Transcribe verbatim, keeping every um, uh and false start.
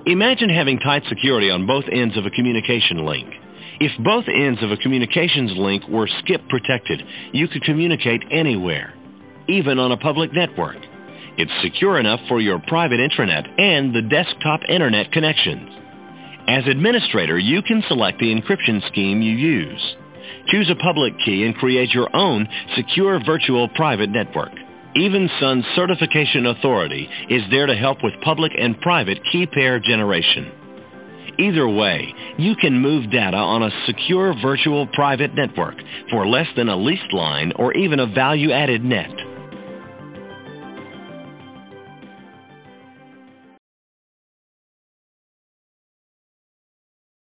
Imagine having tight security on both ends of a communication link. If both ends of a communications link were skip protected, you could communicate anywhere, even on a public network. It's secure enough for your private intranet and the desktop internet connections. As administrator, you can select the encryption scheme you use. Choose a public key and create your own secure virtual private network. Even Sun's Certification Authority is there to help with public and private key pair generation. Either way, you can move data on a secure virtual private network for less than a leased line or even a value-added net.